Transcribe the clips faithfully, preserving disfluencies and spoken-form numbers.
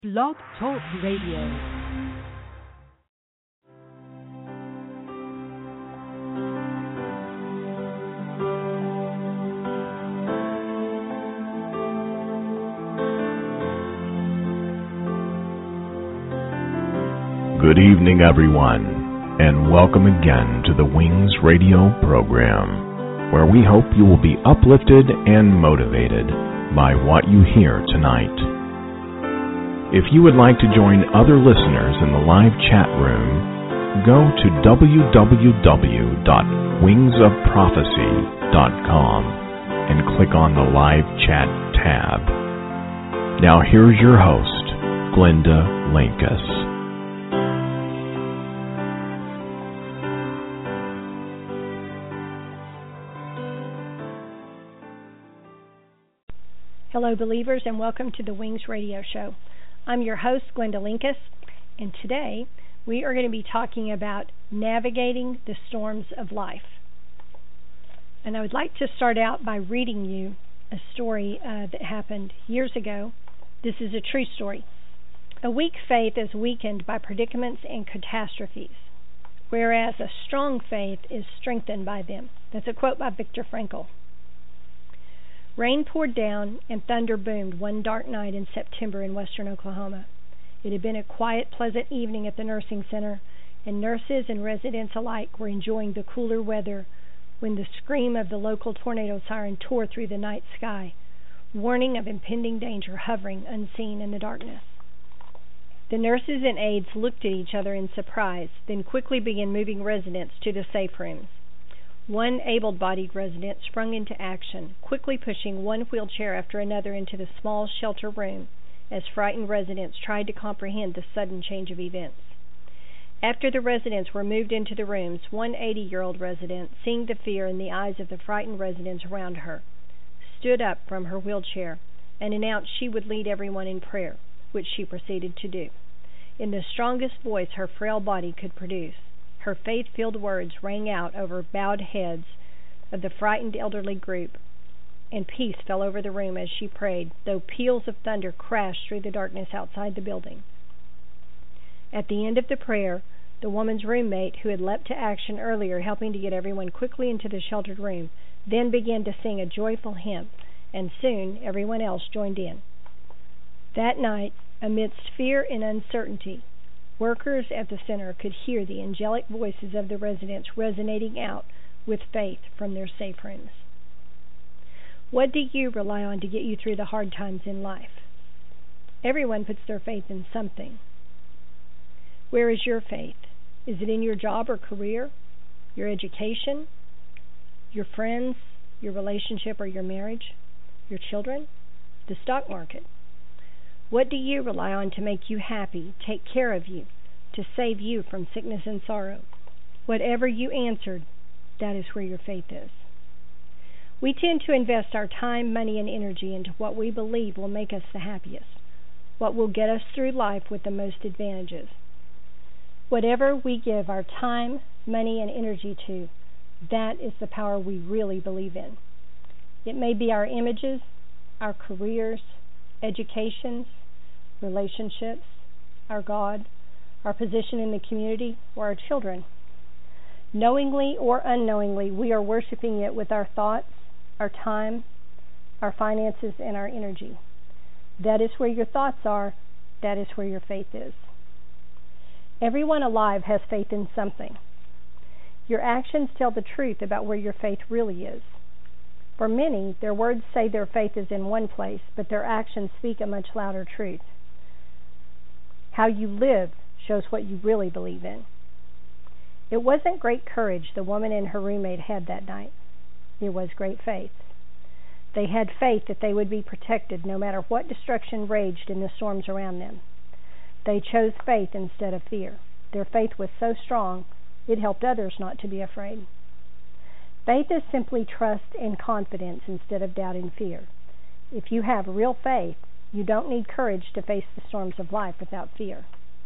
Blog Talk Radio. Good evening, everyone, and welcome again to the Wings Radio program, where we hope you will be uplifted and motivated by what you hear tonight. If you would like to join other listeners in the live chat room, go to w w w dot wings of prophecy dot com and click on the live chat tab. Now here's your host, Glenda Linkus. Hello, believers, and welcome to the Wings Radio Show. I'm your host, Glenda Linkus, and today we are going to be talking about navigating the storms of life. And I would like to start out by reading you a story uh, that happened years ago. This is a true story. A weak faith is weakened by predicaments and catastrophes, whereas a strong faith is strengthened by them. That's a quote by Viktor Frankl. Rain poured down and thunder boomed one dark night in September in western Oklahoma. It had been a quiet, pleasant evening at the nursing center, and nurses and residents alike were enjoying the cooler weather when the scream of the local tornado siren tore through the night sky, warning of impending danger hovering unseen in the darkness. The nurses and aides looked at each other in surprise, then quickly began moving residents to the safe rooms. One able-bodied resident sprung into action, quickly pushing one wheelchair after another into the small shelter room as frightened residents tried to comprehend the sudden change of events. After the residents were moved into the rooms, one eighty-year-old resident, seeing the fear in the eyes of the frightened residents around her, stood up from her wheelchair and announced she would lead everyone in prayer, which she proceeded to do. In the strongest voice her frail body could produce, her faith-filled words rang out over bowed heads of the frightened elderly group, and peace fell over the room as she prayed, though peals of thunder crashed through the darkness outside the building. At the end of the prayer, the woman's roommate, who had leapt to action earlier, helping to get everyone quickly into the sheltered room, then began to sing a joyful hymn, and soon everyone else joined in. That night, amidst fear and uncertainty, workers at the center could hear the angelic voices of the residents resonating out with faith from their safe rooms. What do you rely on to get you through the hard times in life? Everyone puts their faith in something. Where is your faith? Is it in your job or career, your education, your friends, your relationship or your marriage, your children, the stock market? What do you rely on to make you happy, take care of you, to save you from sickness and sorrow? Whatever you answered, that is where your faith is. We tend to invest our time, money, and energy into what we believe will make us the happiest, what will get us through life with the most advantages. Whatever we give our time, money, and energy to, that is the power we really believe in. It may be our images, our careers, educations, relationships, our God, our position in the community, or our children. Knowingly or unknowingly, we are worshiping it with our thoughts, our time, our finances, and our energy. That is where your thoughts are. That is where your faith is. Everyone alive has faith in something. Your actions tell the truth about where your faith really is. For many, their words say their faith is in one place, but their actions speak a much louder truth. How you live shows what you really believe in. It wasn't great courage the woman and her roommate had that night. It was great faith. They had faith that they would be protected no matter what destruction raged in the storms around them. They chose faith instead of fear. Their faith was so strong, it helped others not to be afraid. Faith is simply trust and confidence instead of doubt and fear. If you have real faith, you don't need courage to face the storms of life without fear.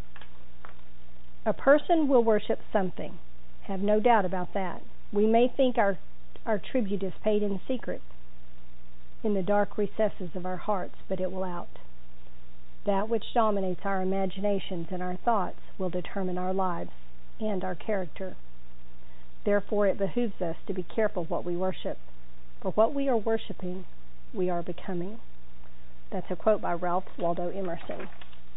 A person will worship something. Have no doubt about that. We may think our, our tribute is paid in secret, in the dark recesses of our hearts, but it will out. That which dominates our imaginations and our thoughts will determine our lives and our character. Therefore, it behooves us to be careful what we worship. For what we are worshiping, we are becoming. That's a quote by Ralph Waldo Emerson.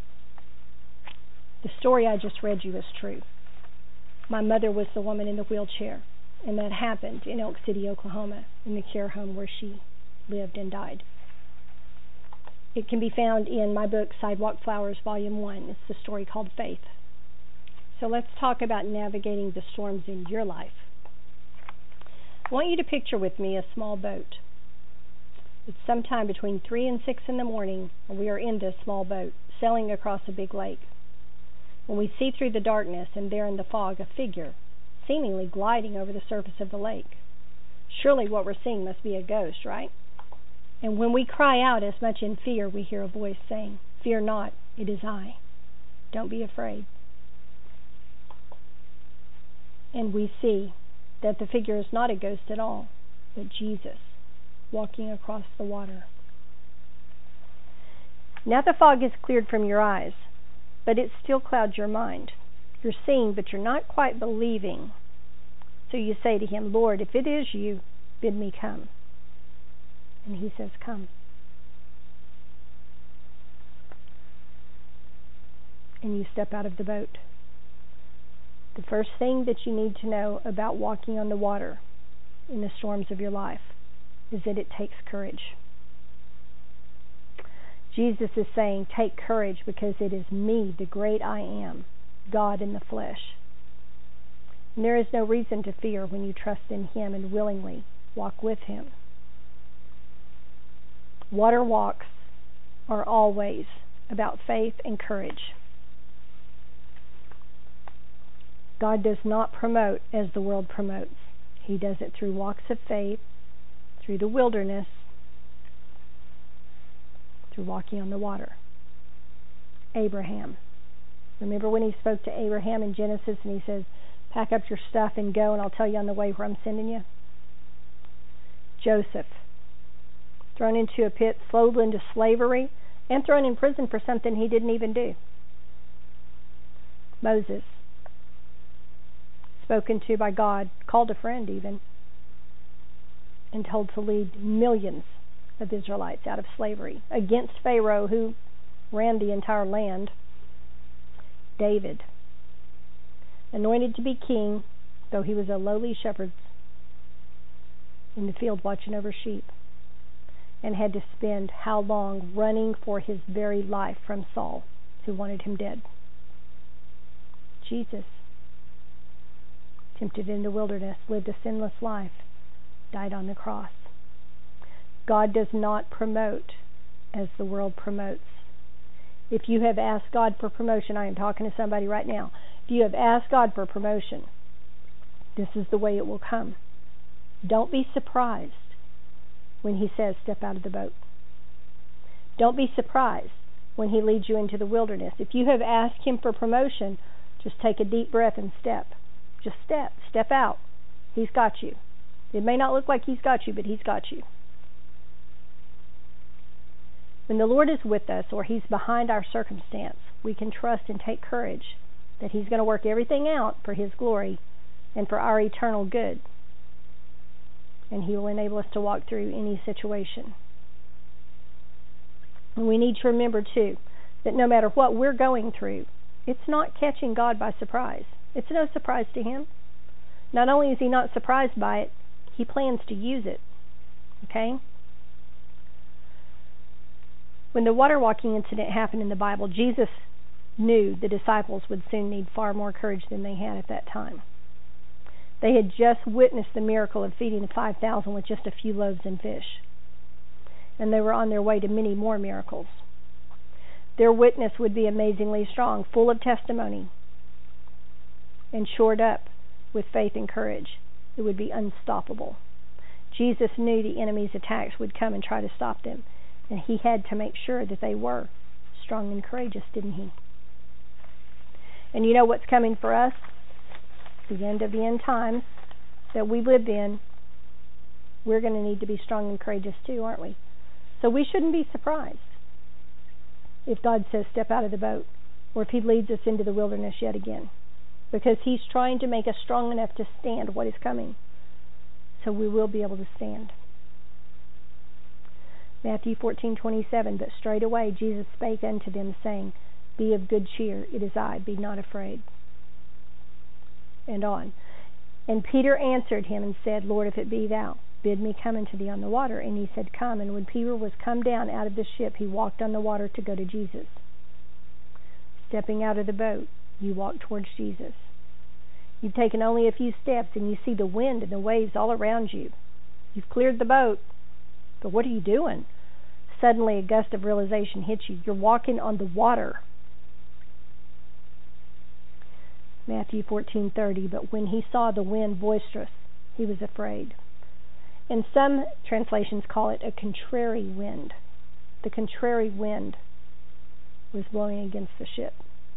The story I just read you is true. My mother was the woman in the wheelchair, and that happened in Elk City, Oklahoma, in the care home where she lived and died. It can be found in my book, Sidewalk Flowers, Volume one. It's the story called Faith. So let's talk about navigating the storms in your life. I want you to picture with me a small boat. It's sometime between three and six in the morning, and we are in this small boat, sailing across a big lake. When we see through the darkness and there in the fog a figure, seemingly gliding over the surface of the lake. Surely what we're seeing must be a ghost, right? And when we cry out as much in fear, we hear a voice saying, "Fear not, it is I. Don't be afraid." And we see that the figure is not a ghost at all, but Jesus walking across the water. Now the fog has cleared from your eyes, but it still clouds your mind. You're seeing, but you're not quite believing. So you say to him, "Lord, if it is you, bid me come." And he says, "Come." And you step out of the boat. The first thing that you need to know about walking on the water in the storms of your life is that it takes courage. Jesus is saying, take courage because it is me, the great I am, God in the flesh. And there is no reason to fear when you trust in him and willingly walk with him. Water walks are always about faith and courage. God does not promote as the world promotes. He does it through walks of faith, through the wilderness, through walking on the water. Abraham. Remember when he spoke to Abraham in Genesis and he says, "Pack up your stuff and go, and I'll tell you on the way where I'm sending you"? Joseph. Thrown into a pit, sold into slavery, and thrown in prison for something he didn't even do. Moses. Spoken to by God, called a friend even, and told to lead millions of Israelites out of slavery against Pharaoh, who ran the entire land. David. Anointed to be king, though he was a lowly shepherd in the field watching over sheep, and had to spend how long running for his very life from Saul, who wanted him dead. Jesus. Tempted in the wilderness, lived a sinless life, died on the cross. God does not promote as the world promotes. If you have asked God for promotion, I am talking to somebody right now. If you have asked God for promotion, this is the way it will come. Don't be surprised when he says, step out of the boat. Don't be surprised when he leads you into the wilderness. If you have asked him for promotion, just take a deep breath and step. Just step. Step out. He's got you. It may not look like he's got you, but he's got you. When the Lord is with us, or he's behind our circumstance, we can trust and take courage that he's going to work everything out for his glory and for our eternal good. And he will enable us to walk through any situation. And we need to remember, too, that no matter what we're going through, it's not catching God by surprise. It's no surprise to him. Not only is he not surprised by it, he plans to use it. Okay? When the water walking incident happened in the Bible, Jesus knew the disciples would soon need far more courage than they had at that time. They had just witnessed the miracle of feeding the five thousand with just a few loaves and fish. And they were on their way to many more miracles. Their witness would be amazingly strong, full of testimony, and shored up with faith and courage. It would be unstoppable. Jesus knew the enemy's attacks would come and try to stop them, and he had to make sure that they were strong and courageous, didn't he? And you know what's coming for us? The end of the end times that we lived in. We're going to need to be strong and courageous too, aren't we? So we shouldn't be surprised. if God says step out of the boat, or if he leads us into the wilderness yet again, because he's trying to make us strong enough to stand what is coming, so we will be able to stand. Matthew fourteen twenty-seven, but straightway Jesus spake unto them, saying, Be of good cheer, it is I, be not afraid. And on. And Peter answered him and said, Lord, if it be thou, bid me come unto thee on the water. And he said, Come. And when Peter was come down out of the ship, he walked on the water to go to Jesus. Stepping out of the boat, you walk towards Jesus. You've taken only a few steps and you see the wind and the waves all around you. You've cleared the boat, but what are you doing? Suddenly a gust of realization hits you. You're walking on the water. Matthew fourteen thirty, but when he saw the wind boisterous, he was afraid. And some translations call it a contrary wind. The contrary wind was blowing against the ship.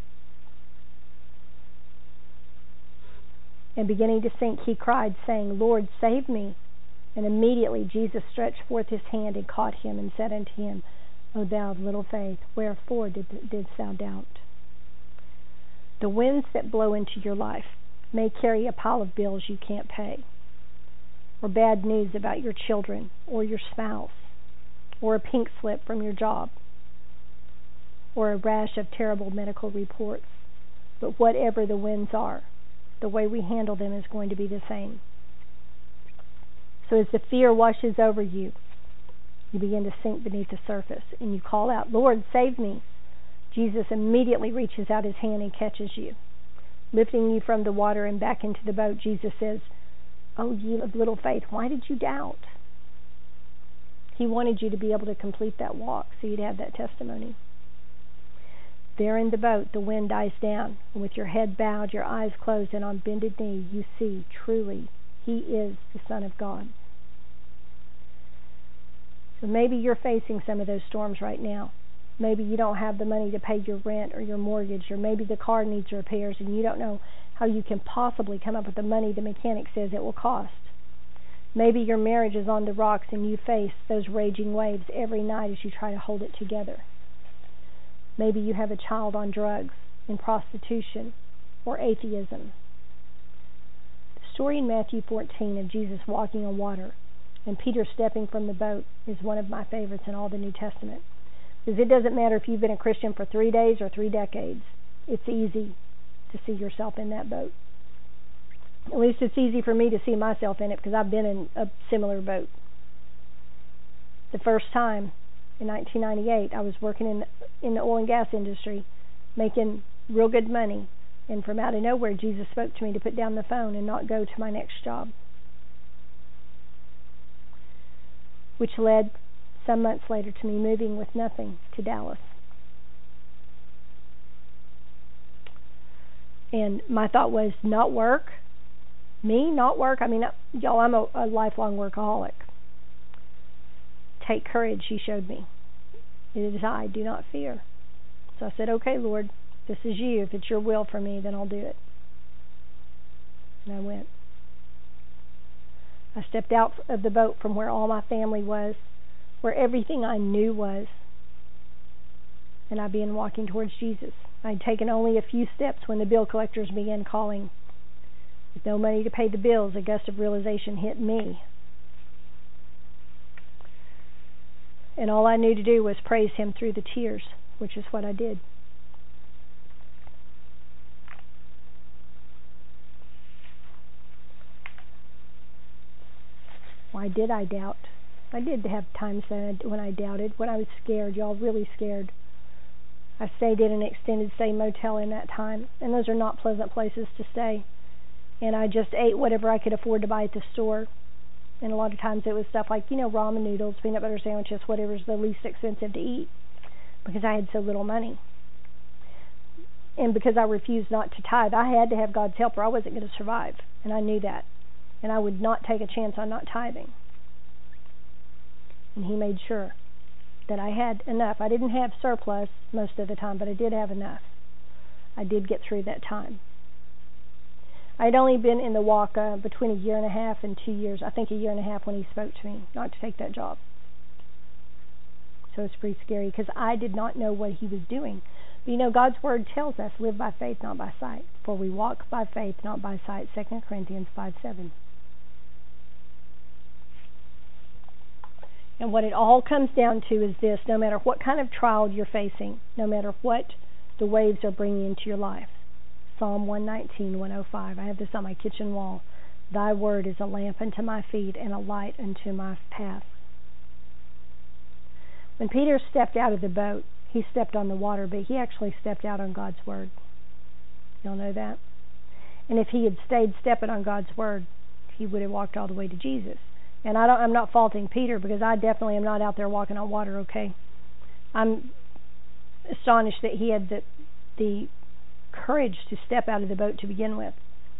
And beginning to sink, he cried, saying, Lord, save me. And immediately Jesus stretched forth his hand and caught him and said unto him, O thou of little faith, wherefore did, didst thou doubt? The winds that blow into your life may carry a pile of bills you can't pay, or bad news about your children or your spouse, or a pink slip from your job, or a rash of terrible medical reports. But whatever the winds are, the way we handle them is going to be the same. So as the fear washes over you, you begin to sink beneath the surface, and you call out, Lord, save me. Jesus immediately reaches out his hand and catches you. Lifting you from the water and back into the boat, Jesus says, Oh, ye of little faith, why did you doubt? He wanted you to be able to complete that walk so you'd have that testimony. There in the boat, the wind dies down, and with your head bowed, your eyes closed, and on bended knee, you see, truly, he is the Son of God. So maybe you're facing some of those storms right now. Maybe you don't have the money to pay your rent or your mortgage, or maybe the car needs repairs and you don't know how you can possibly come up with the money the mechanic says it will cost. Maybe your marriage is on the rocks and you face those raging waves every night as you try to hold it together. Maybe you have a child on drugs, in prostitution, or atheism. The story in Matthew fourteen of Jesus walking on water and Peter stepping from the boat is one of my favorites in all the New Testament. Because it doesn't matter if you've been a Christian for three days or three decades. It's easy to see yourself in that boat. At least it's easy for me to see myself in it because I've been in a similar boat. The first time in nineteen ninety-eight, I was working in in the oil and gas industry, making real good money, and from out of nowhere, Jesus spoke to me to put down the phone and not go to my next job, which led some months later to me moving with nothing to Dallas. And my thought was, not work? Me, not work? I mean, y'all, I'm a, a lifelong workaholic. Take courage, he showed me. It is I, do not fear. So I said, okay, Lord, this is you. If it's your will for me, then I'll do it. And I went. I stepped out of the boat from where all my family was, where everything I knew was, and I began walking towards Jesus. I had taken only a few steps when the bill collectors began calling. With no money to pay the bills, a gust of realization hit me. And all I knew to do was praise him through the tears, which is what I did. Why did I doubt? I did have times when I doubted, when I was scared, y'all, really scared. I stayed in an extended stay motel in that time, and those are not pleasant places to stay. And I just ate whatever I could afford to buy at the store. And a lot of times it was stuff like, you know, ramen noodles, peanut butter sandwiches, whatever's the least expensive to eat, because I had so little money. And because I refused not to tithe, I had to have God's help or I wasn't going to survive. And I knew that. And I would not take a chance on not tithing. And he made sure that I had enough. I didn't have surplus most of the time, but I did have enough. I did get through that time. I had only been in the walk uh, between a year and a half and two years. I think a year and a half when he spoke to me not to take that job. So it's pretty scary because I did not know what he was doing. But you know, God's Word tells us, live by faith, not by sight. For we walk by faith, not by sight. Second Corinthians five seven. And what it all comes down to is this: no matter what kind of trial you're facing, no matter what the waves are bringing into your life. Psalm one nineteen, one oh five. I have this on my kitchen wall. Thy word is a lamp unto my feet and a light unto my path. When Peter stepped out of the boat, he stepped on the water, but he actually stepped out on God's word. Y'all know that? And if he had stayed stepping on God's word, he would have walked all the way to Jesus. And I don't, I'm not faulting Peter, because I definitely am not out there walking on water, okay? I'm astonished that he had the, the courage to step out of the boat to begin with.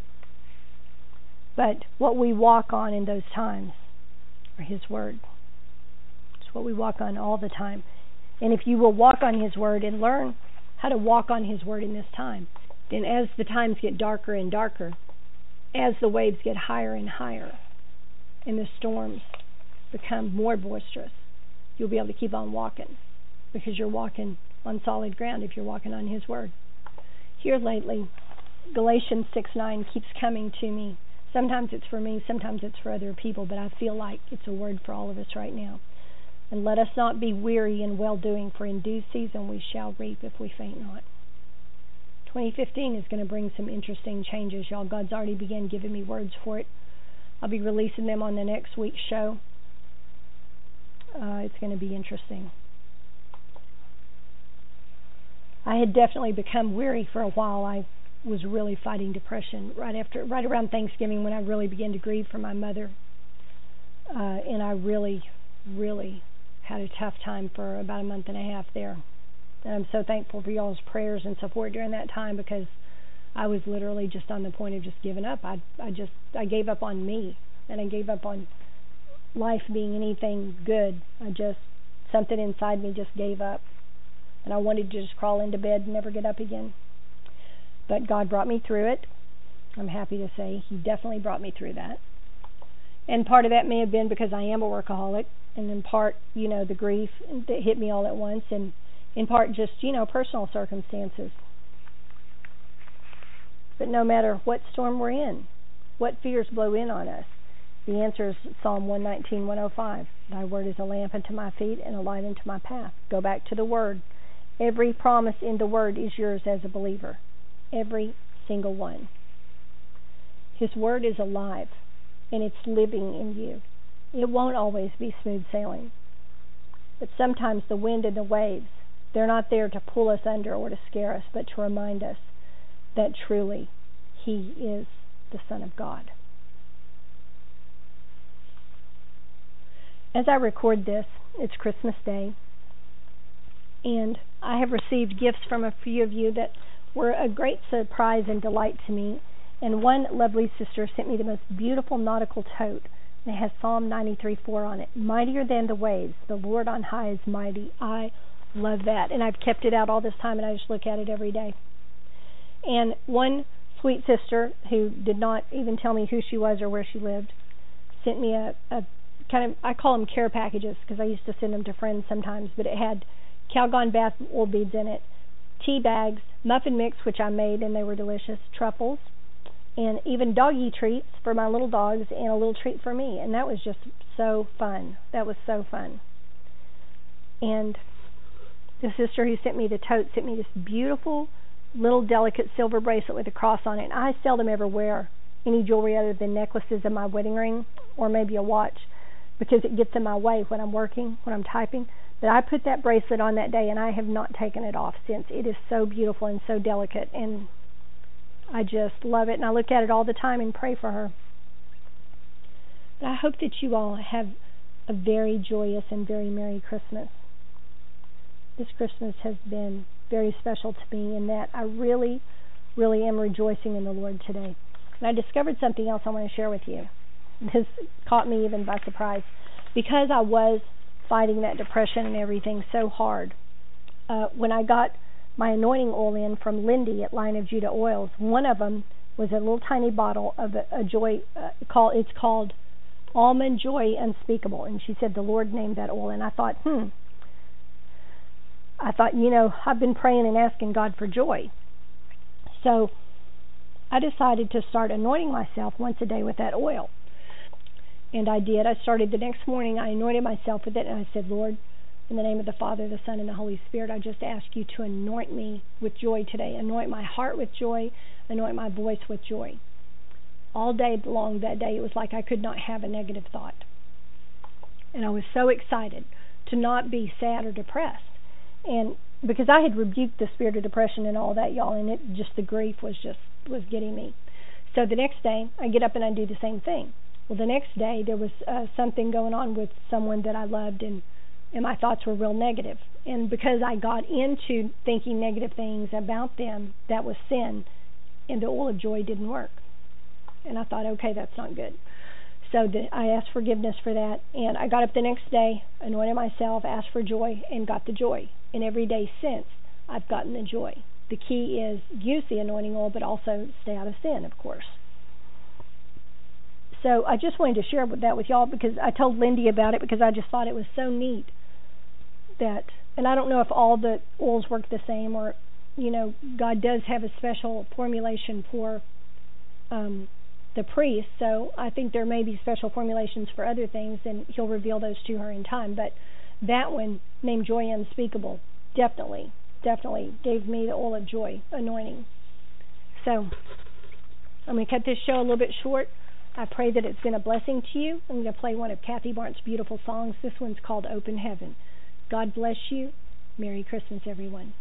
But what we walk on in those times are his word. It's what we walk on all the time. And if you will walk on his word and learn how to walk on his word in this time, then as the times get darker and darker, as the waves get higher and higher, and the storms become more boisterous, you'll be able to keep on walking, because you're walking on solid ground if you're walking on his word. Here lately, Galatians six nine keeps coming to me. Sometimes it's for me, sometimes it's for other people, but I feel like it's a word for all of us right now. And let us not be weary in well-doing, for in due season we shall reap if we faint not. twenty fifteen is going to bring some interesting changes, y'all. God's already begun giving me words for it. I'll be releasing them on the next week's show. Uh, it's going to be interesting. I had definitely become weary for a while. I was really fighting depression right after, right around Thanksgiving, when I really began to grieve for my mother. Uh, and I really, really had a tough time for about a month and a half there. And I'm so thankful for y'all's prayers and support during that time, because I was literally just on the point of just giving up. I, I just, I gave up on me, and I gave up on life being anything good. I just, something inside me just gave up. And I wanted to just crawl into bed and never get up again. But God brought me through it. I'm happy to say He definitely brought me through that. And part of that may have been because I am a workaholic, and in part, you know, the grief that hit me all at once, and in part just, you know, personal circumstances. But no matter what storm we're in, what fears blow in on us, the answer is Psalm one nineteen, one oh five. Thy word is a lamp unto my feet and a light unto my path. Go back to the word. Every promise in the word is yours as a believer. Every single one. His word is alive, and it's living in you. It won't always be smooth sailing. But sometimes the wind and the waves, they're not there to pull us under or to scare us, but to remind us that truly He is the Son of God. As I record this, it's Christmas Day, and I have received gifts from a few of you that were a great surprise and delight to me. And one lovely sister sent me the most beautiful nautical tote. And it has Psalm ninety-three four on it. Mightier than the waves, the Lord on high is mighty. I love that. And I've kept it out all this time, and I just look at it every day. And one sweet sister, who did not even tell me who she was or where she lived, sent me a, a kind of, I call them care packages, because I used to send them to friends sometimes, but it had Calgon bath oil beads in it, tea bags, muffin mix, which I made, and they were delicious, truffles, and even doggy treats for my little dogs, and a little treat for me. And that was just so fun. That was so fun. And the sister who sent me the tote sent me this beautiful little delicate silver bracelet with a cross on it. And I seldom ever wear any jewelry other than necklaces and my wedding ring, or maybe a watch, because it gets in my way when I'm working, when I'm typing. But I put that bracelet on that day, and I have not taken it off since. It is so beautiful and so delicate, and I just love it. And I look at it all the time and pray for her. But I hope that you all have a very joyous and very Merry Christmas. This Christmas has been very special to me in that I really, really am rejoicing in the Lord today. And I discovered something else I want to share with you. This caught me even by surprise. Because I was fighting that depression and everything so hard, uh, when I got my anointing oil in from Lindy at Lion of Judah Oils, one of them was a little tiny bottle of a, a joy, uh, call, it's called Almond Joy Unspeakable. And she said the Lord named that oil. And I thought, hmm, I thought, you know, I've been praying and asking God for joy. So I decided to start anointing myself once a day with that oil. And I did. I started the next morning. I anointed myself with it, and I said, Lord, in the name of the Father, the Son, and the Holy Spirit, I just ask you to anoint me with joy today. Anoint my heart with joy. Anoint my voice with joy. All day long that day, it was like I could not have a negative thought. And I was so excited to not be sad or depressed. And because I had rebuked the spirit of depression and all that, y'all, and it just, the grief was just, was getting me. So the next day, I get up and I do the same thing. Well, the next day, there was uh, something going on with someone that I loved, and, and my thoughts were real negative. And because I got into thinking negative things about them, that was sin, and the oil of joy didn't work. And I thought, okay, that's not good. So the, I asked forgiveness for that, and I got up the next day, anointed myself, asked for joy, and got the joy. And every day since, I've gotten the joy. The key is use the anointing oil, but also stay out of sin, of course. So I just wanted to share that with y'all because I told Lindy about it because I just thought it was so neat that, and I don't know if all the oils work the same or, you know, God does have a special formulation for um, the priest, so I think there may be special formulations for other things, and he'll reveal those to her in time. But that one, named Joy Unspeakable, definitely, definitely gave me the oil of joy anointing. So I'm going to cut this show a little bit short. I pray that it's been a blessing to you. I'm going to play one of Kathy Barnes' beautiful songs. This one's called Open Heaven. God bless you. Merry Christmas, everyone.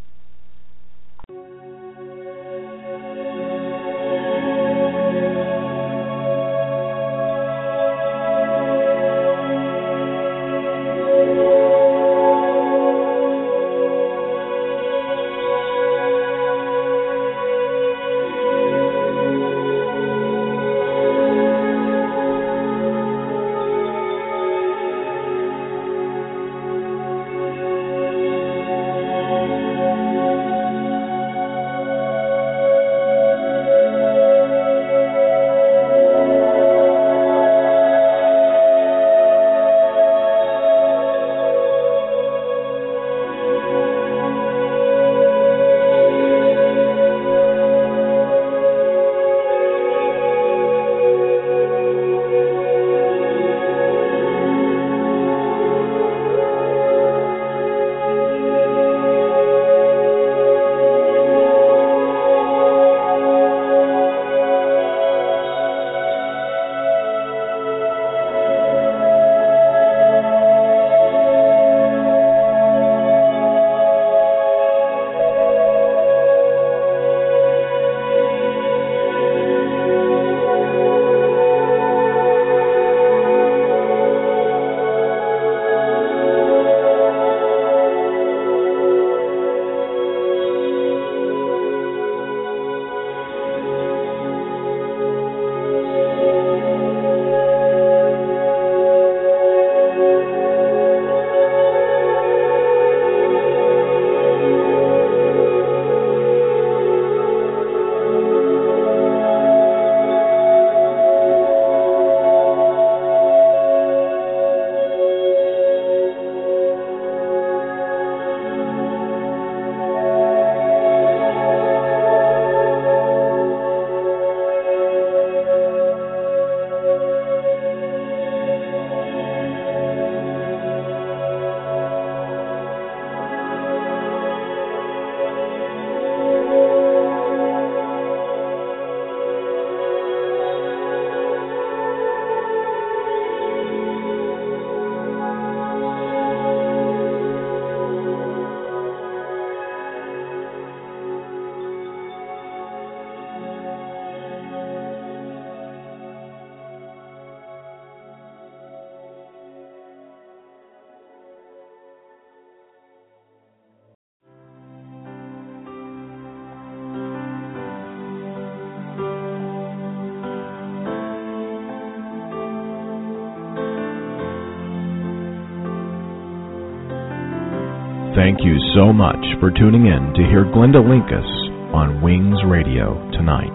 Thank you so much for tuning in to hear Glenda Linkus on Wings Radio tonight.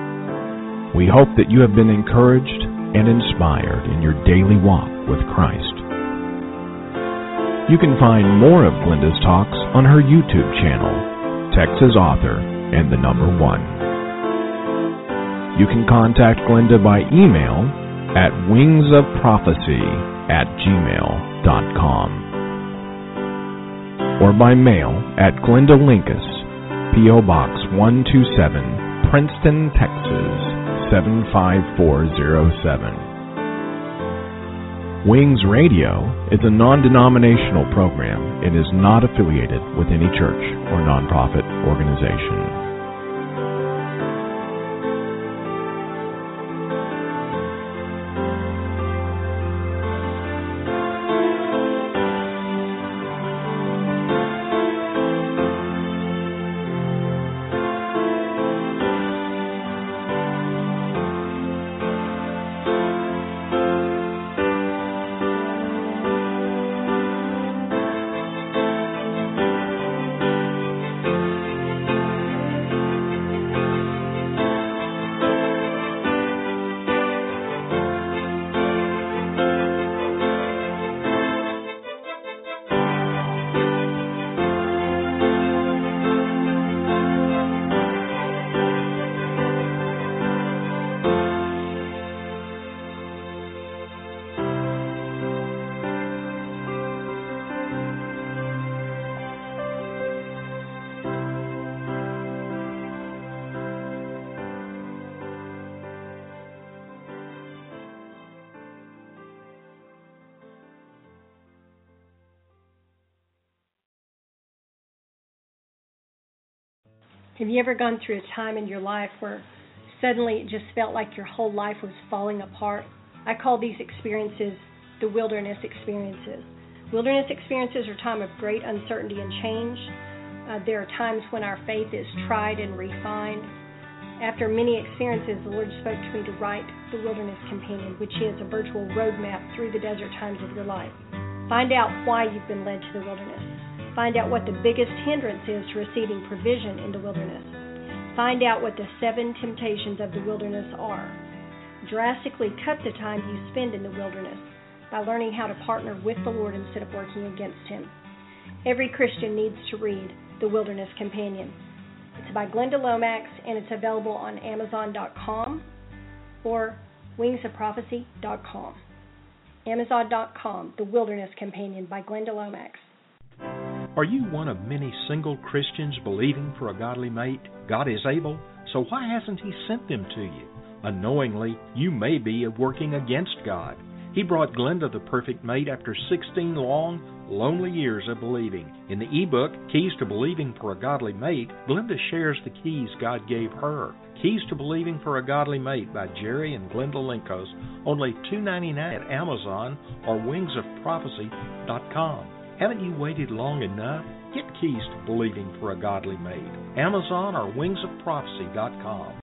We hope that you have been encouraged and inspired in your daily walk with Christ. You can find more of Glenda's talks on her YouTube channel, Texas Author and the Number One. You can contact Glenda by email at wingsofprophecy at gmail dot com or by mail at Glenda Linkus, P O. Box one two seven, Princeton, Texas seven five four zero seven. Wings Radio is a non-denominational program and is not affiliated with any church or nonprofit organization. Have you ever gone through a time in your life where suddenly it just felt like your whole life was falling apart? I call these experiences the wilderness experiences. Wilderness experiences are a time of great uncertainty and change. Uh, there are times when our faith is tried and refined. After many experiences, the Lord spoke to me to write The Wilderness Companion, which is a virtual roadmap through the desert times of your life. Find out why you've been led to the wilderness. Find out what the biggest hindrance is to receiving provision in the wilderness. Find out what the seven temptations of the wilderness are. Drastically cut the time you spend in the wilderness by learning how to partner with the Lord instead of working against Him. Every Christian needs to read The Wilderness Companion. It's by Glenda Lomax, and it's available on amazon dot com or wings of prophecy dot com. amazon dot com, The Wilderness Companion by Glenda Lomax. Are you one of many single Christians believing for a godly mate? God is able, so why hasn't He sent them to you? Unknowingly, you may be working against God. He brought Glenda the perfect mate after sixteen long, lonely years of believing. In the ebook, Keys to Believing for a Godly Mate, Glenda shares the keys God gave her. Keys to Believing for a Godly Mate by Jerry and Glenda Linkos, only two dollars and ninety-nine cents at Amazon or wings of prophecy dot com. Haven't you waited long enough? Get Keys to Believing for a Godly Mate. Amazon or wings of prophecy dot com.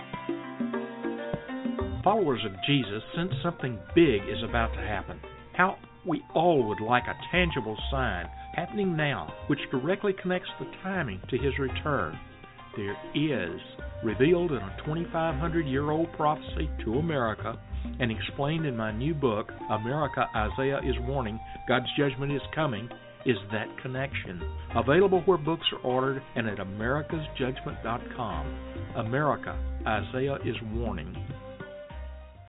Followers of Jesus sense something big is about to happen. How we all would like a tangible sign happening now, which directly connects the timing to His return. There is, revealed in a twenty-five hundred year old prophecy to America and explained in my new book, America, Isaiah is Warning, God's Judgment is Coming, is that connection. Available where books are ordered and at americas judgment dot com. America, Isaiah is Warning.